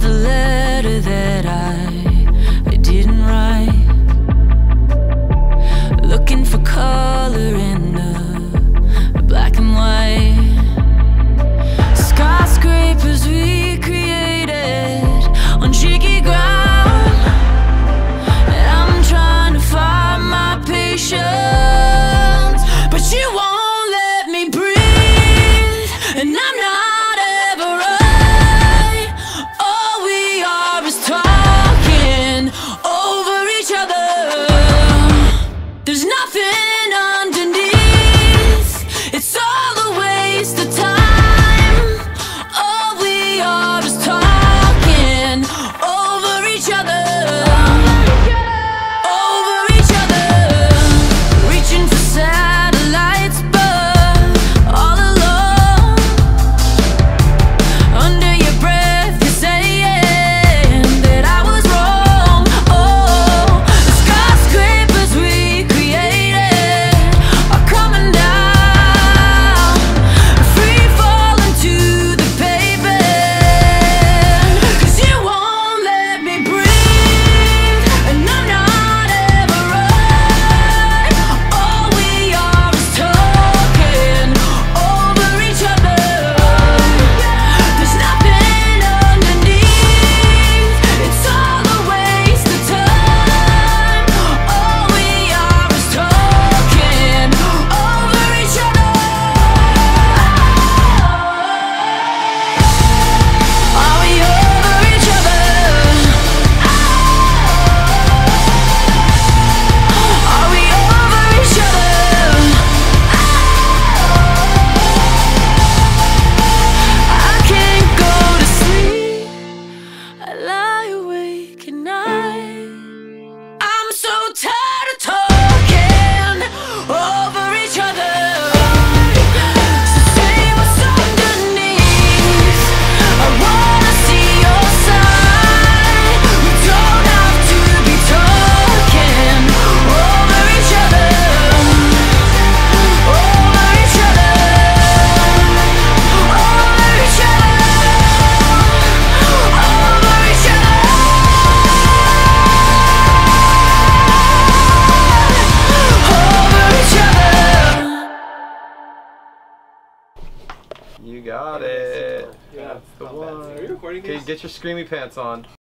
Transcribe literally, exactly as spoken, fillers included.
the letter that I, I didn't write. Looking for color in the black and white. Skyscrapers we created on shaky ground, and I'm trying to find my patience, but you won't let me breathe, and I'm not ever right. All we are is talking over each other. There's nothing underneath, it's all a waste of time. All we are is talking over each other, over each other. Reaching for satellites, but all alone. Under your breath, you're saying that I was wrong. Oh, the skyscrapers we created are coming down, free falling to the pavement. 'Cause you won't let me breathe, and I'm not ever right. All we are is talking over each other. There's nothing underneath, it's all a waste of time. All we are is talking over each other. Are we over each other? Are we over each other? I can't go to sleep, I lie awake at night. I'm so tired of talking over each other. So say what's underneath, I wanna see your side. We don't have to be talking over each other, over each other, over each other, over each other. Over each other. You got it. Yeah, That's the one. Are you recording Okay, this? get your screamy pants on.